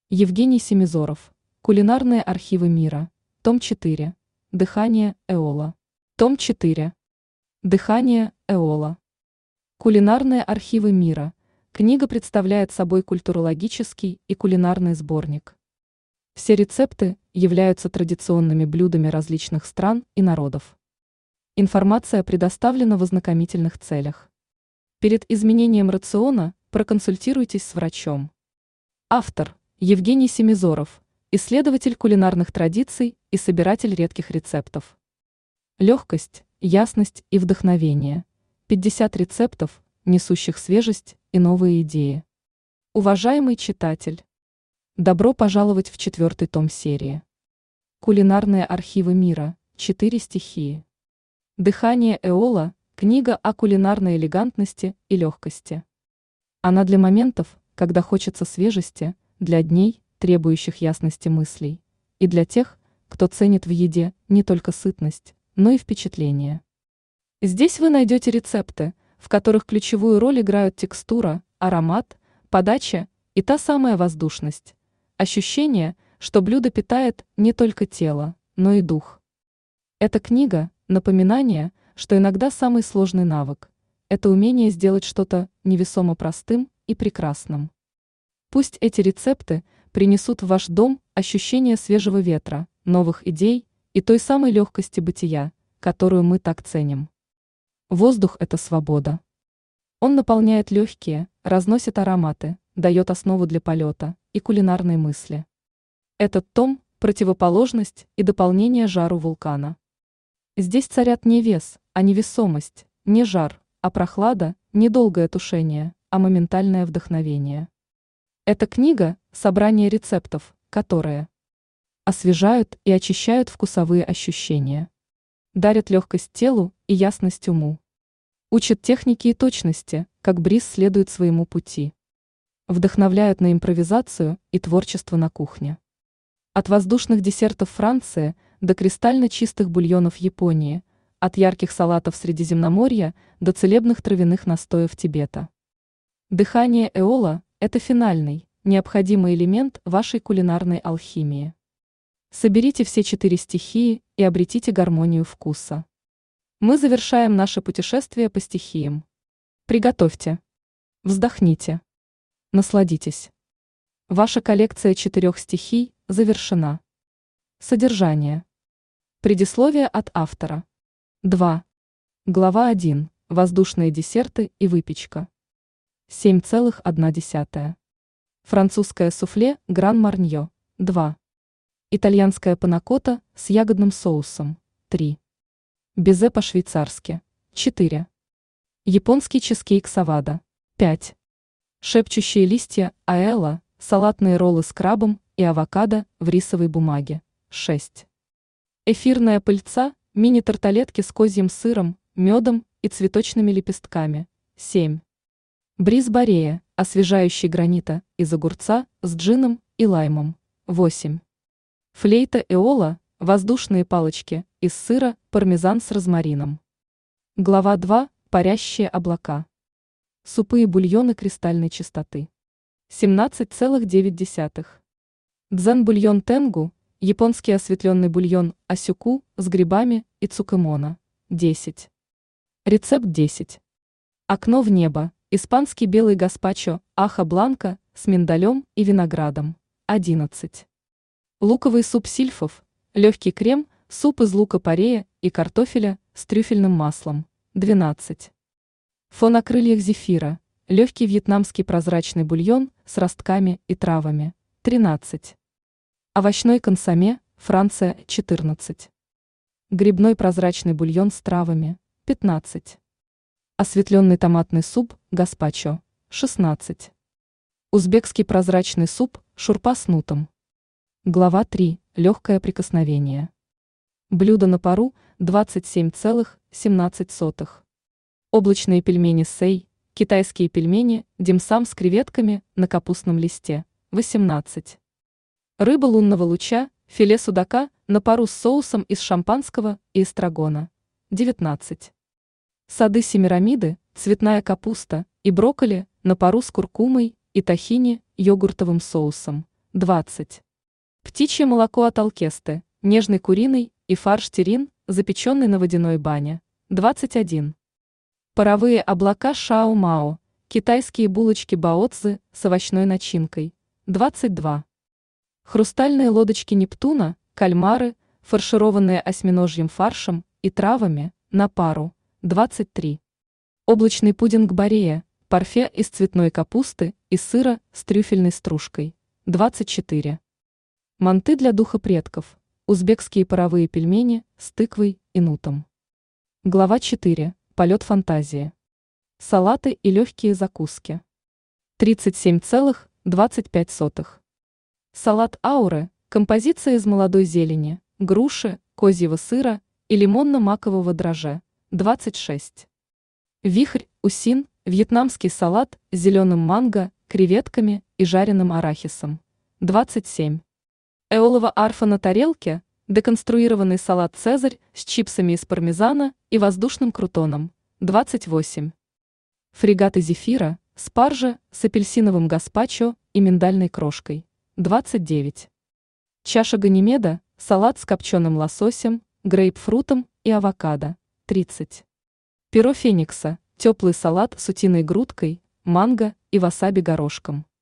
Евгений Семизоров. Кулинарные архивы мира. Том 4. Дыхание Эола. Том 4. Дыхание Эола. Кулинарные архивы мира. Книга представляет собой культурологический и кулинарный сборник. Все рецепты являются традиционными блюдами различных стран и народов. Информация предоставлена в ознакомительных целях. Перед изменением рациона проконсультируйтесь с врачом. Автор Евгений Семизоров, исследователь кулинарных традиций и собиратель редких рецептов. Легкость, ясность и вдохновение. 50 рецептов, несущих свежесть и новые идеи. Уважаемый читатель, добро пожаловать в 4-й том серии. Кулинарные архивы мира. 4 стихии. Дыхание Эола. Книга о кулинарной элегантности и легкости. Она для моментов, когда хочется свежести, для дней, требующих ясности мыслей, и для тех, кто ценит в еде не только сытность, но и впечатление. Здесь вы найдете рецепты, в которых ключевую роль играют текстура, аромат, подача и та самая воздушность. Ощущение, что блюдо питает не только тело, но и дух. Эта книга – напоминание, что иногда самый сложный навык – это умение сделать что-то невесомо простым и прекрасным. Пусть эти рецепты принесут в ваш дом ощущение свежего ветра, новых идей и той самой легкости бытия, которую мы так ценим. Воздух – это свобода. Он наполняет легкие, разносит ароматы, дает основу для полета и кулинарной мысли. Этот том – противоположность и дополнение жару вулкана. Здесь царят не вес, а невесомость, не жар, а прохлада, не долгое тушение, а моментальное вдохновение. Эта книга – собрание рецептов, которые освежают и очищают вкусовые ощущения, дарят легкость телу и ясность уму, учат технике и точности, как бриз следует своему пути, вдохновляют на импровизацию и творчество на кухне. От воздушных десертов Франции до кристально чистых бульонов Японии, от ярких салатов Средиземноморья до целебных травяных настоев Тибета. Дыхание Эола – это финальный, необходимый элемент вашей кулинарной алхимии. Соберите все 4 стихии и обретите гармонию вкуса. Мы завершаем наше путешествие по стихиям. Приготовьте. Вздохните. Насладитесь. Ваша коллекция 4 стихий завершена. Содержание. Предисловие от автора. 2. Глава 1. Воздушные десерты и выпечка. 7,1. Французское суфле Гран-Марньо. 2. Итальянская панакота с ягодным соусом. 3. Безе по-швейцарски. 4. Японский чизкейк савада. 5. Шепчущие листья аэла, салатные роллы с крабом и авокадо в рисовой бумаге. 6. Эфирная пыльца, мини-тарталетки с козьим сыром, медом и цветочными лепестками. 7. Бриз Борея, освежающий гранита из огурца с джином и лаймом. 8. Флейта Эола, воздушные палочки из сыра, пармезан с розмарином. Глава 2. Парящие облака. Супы и бульоны кристальной чистоты. 17,9. Дзен-бульон тенгу, японский осветленный бульон асюку с грибами и цукемона. 10. Рецепт 10. Окно в небо. Испанский белый гаспачо аха бланка с миндалем и виноградом. 11. Луковый суп сильфов, легкий крем, суп из лука-порея и картофеля с трюфельным маслом. 12. Фо на крыльях зефира, легкий вьетнамский прозрачный бульон с ростками и травами. 13. Овощной консоме, Франция. 14. Грибной прозрачный бульон с травами. 15. Осветленный томатный суп, гаспачо. 16. Узбекский прозрачный суп, шурпа с нутом. Глава 3. Легкое прикосновение. Блюдо на пару. 27,17. Облачные пельмени сэй, китайские пельмени, димсам с креветками на капустном листе. 18. Рыба лунного луча, филе судака на пару с соусом из шампанского и эстрагона. 19. Сады семирамиды, цветная капуста и брокколи на пару с куркумой и тахини йогуртовым соусом. 20. Птичье молоко от Алкесты, нежный куриный и фарш терин, запеченный на водяной бане, 21. Паровые облака Шао-Мао, китайские булочки баоцзы с овощной начинкой, 22. Хрустальные лодочки Нептуна, кальмары, фаршированные осьминожьим фаршем и травами, на пару, 23. Облачный пудинг Борея, парфе из цветной капусты и сыра с трюфельной стружкой, 24. Манты для духа предков, узбекские паровые пельмени с тыквой и нутом. Глава 4. Полет фантазии. Салаты и легкие закуски. 37,25. Салат ауры – композиция из молодой зелени, груши, козьего сыра и лимонно-макового драже, 26. Вихрь усин – вьетнамский салат с зеленым манго, креветками и жареным арахисом, 27. Эолова арфа на тарелке – деконструированный салат «Цезарь» с чипсами из пармезана и воздушным крутоном, 28. Фрегаты зефира – спаржа с апельсиновым гаспачо и миндальной крошкой, 29. Чаша Ганимеда – салат с копченым лососем, грейпфрутом и авокадо, 30. Перо феникса – теплый салат с утиной грудкой, манго и васаби горошком,